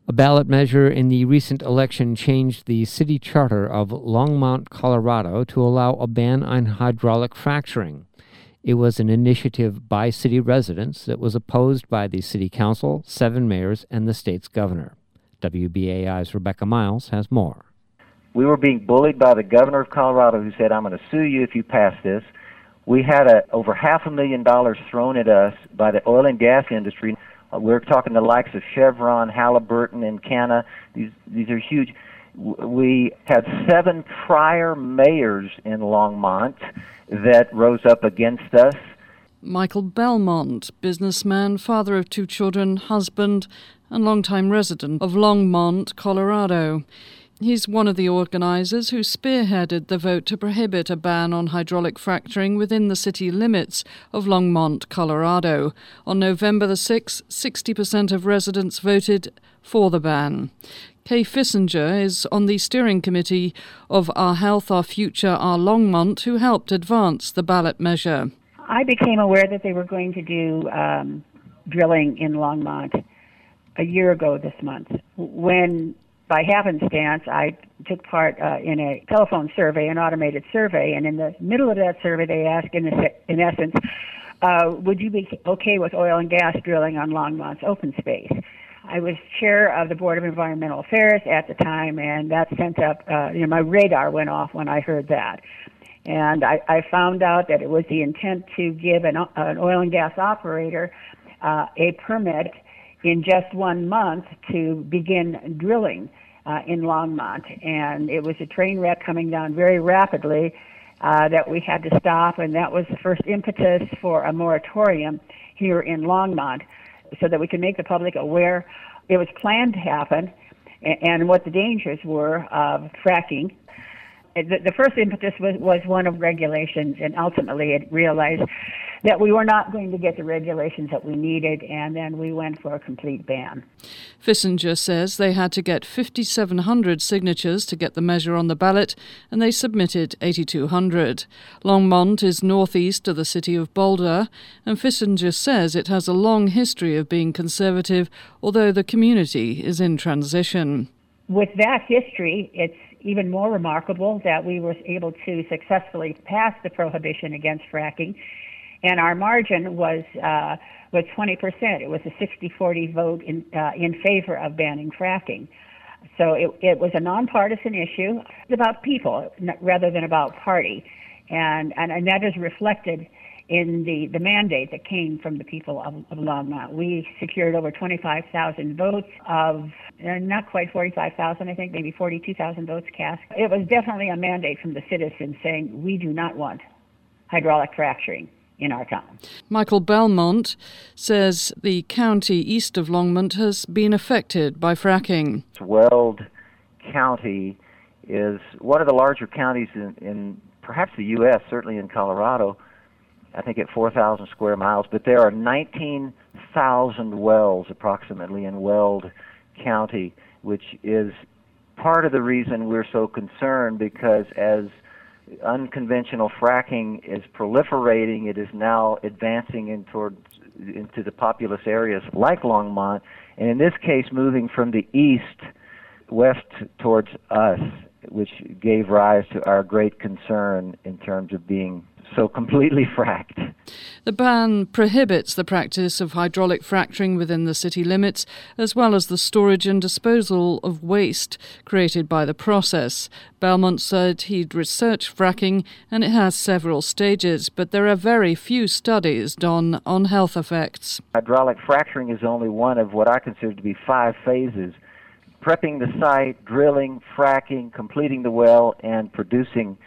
A ballot measure in the recent election changed the city charter of Longmont, Colorado, to allow a ban on hydraulic fracturing. It was an initiative by city residents that was opposed by the city council, 7 mayors, and the state's governor. WBAI's Rebecca Miles has more. We were being bullied by the governor of Colorado, who said, "I'm going to sue you if you pass this." We had over $500,000 thrown at us by the oil and gas industry. We're talking the likes of Chevron, Halliburton, and Encana. These are huge. We had 7 prior mayors in Longmont that rose up against us. Michael Belmont, businessman, father of 2 children, husband, and longtime resident of Longmont, Colorado. He's one of the organizers who spearheaded the vote to prohibit a ban on hydraulic fracturing within the city limits of Longmont, Colorado. On November the 6th, 60% of residents voted for the ban. Kay Fissinger is on the steering committee of Our Health, Our Future, Our Longmont, who helped advance the ballot measure. I became aware that they were going to do drilling in Longmont a year ago this month, when by happenstance, I took part in a telephone survey, an automated survey, and in the middle of that survey, they asked, in essence, would you be okay with oil and gas drilling on Longmont's open space? I was chair of the Board of Environmental Affairs at the time, and that sent up, my radar went off when I heard that. And I found out that it was the intent to give an oil and gas operator a permit in just 1 month to begin drilling in Longmont. And it was a train wreck coming down very rapidly that we had to stop, and that was the first impetus for a moratorium here in Longmont so that we could make the public aware it was planned to happen and what the dangers were of fracking. The first impetus was one of regulations, and ultimately it realized that we were not going to get the regulations that we needed, and then we went for a complete ban. Fissinger says they had to get 5,700 signatures to get the measure on the ballot, and they submitted 8,200. Longmont is northeast of the city of Boulder, and Fissinger says it has a long history of being conservative, although the community is in transition. With that history, it's even more remarkable that we were able to successfully pass the prohibition against fracking, and our margin was 20%. It was a 60-40 vote in favor of banning fracking. So it was a nonpartisan issue. It's about people rather than about party, and that is reflected in the mandate that came from the people of Longmont. We secured over 25,000 votes of not quite 45,000, I think, maybe 42,000 votes cast. It was definitely a mandate from the citizens saying we do not want hydraulic fracturing in our town. Michael Belmont says the county east of Longmont has been affected by fracking. Weld County is one of the larger counties in perhaps the U.S., certainly in Colorado, I think at 4,000 square miles, but there are 19,000 wells approximately in Weld County, which is part of the reason we're so concerned, because as unconventional fracking is proliferating, it is now advancing into the populous areas like Longmont, and in this case moving from the east west towards us, which gave rise to our great concern in terms of being so completely fracked. The ban prohibits the practice of hydraulic fracturing within the city limits, as well as the storage and disposal of waste created by the process. Belmont said he'd researched fracking, and it has several stages, but there are very few studies done on health effects. Hydraulic fracturing is only one of what I consider to be 5 phases: prepping the site, drilling, fracking, completing the well, and producing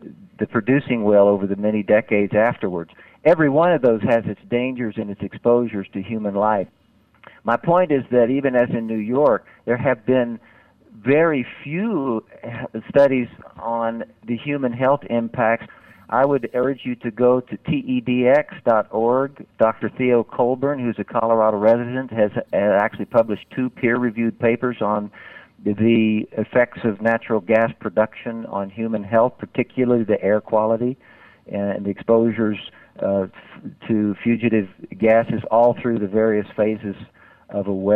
well over the many decades afterwards. Every one of those has its dangers and its exposures to human life. My point is that even as in New York, there have been very few studies on the human health impacts. I would urge you to go to tedx.org. Dr. Theo Colburn, who's a Colorado resident, has actually published 2 peer-reviewed papers on the effects of natural gas production on human health, particularly the air quality and the exposures to fugitive gases all through the various phases of a well.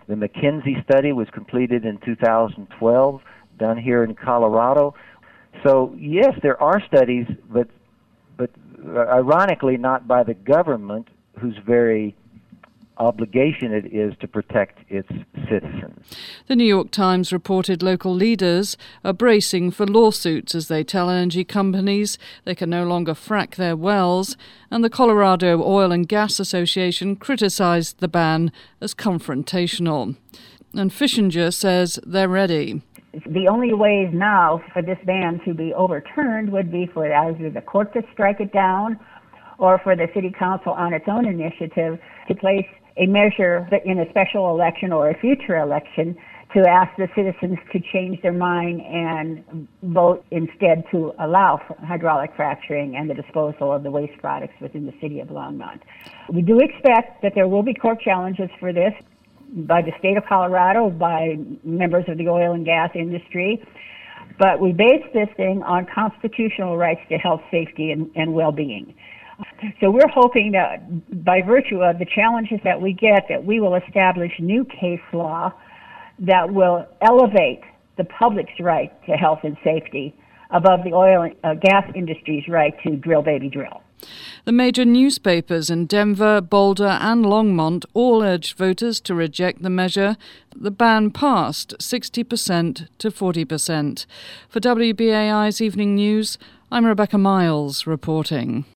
The McKinsey study was completed in 2012, done here in Colorado. So yes, there are studies, but ironically not by the government, whose very obligation it is to protect its citizens. The New York Times reported local leaders are bracing for lawsuits as they tell energy companies they can no longer frack their wells, and the Colorado Oil and Gas Association criticized the ban as confrontational. And Fishinger says they're ready. The only ways now for this ban to be overturned would be for either the court to strike it down or for the city council on its own initiative to place a measure in a special election or a future election to ask the citizens to change their mind and vote instead to allow hydraulic fracturing and the disposal of the waste products within the city of Longmont. We do expect that there will be court challenges for this by the state of Colorado, by members of the oil and gas industry, but we base this thing on constitutional rights to health, safety, and well-being. So we're hoping that by virtue of the challenges that we get, that we will establish new case law that will elevate the public's right to health and safety above the oil and gas industry's right to drill, baby, drill. The major newspapers in Denver, Boulder and Longmont all urged voters to reject the measure. The ban passed 60% to 40%. For WBAI's Evening News, I'm Rebecca Miles reporting.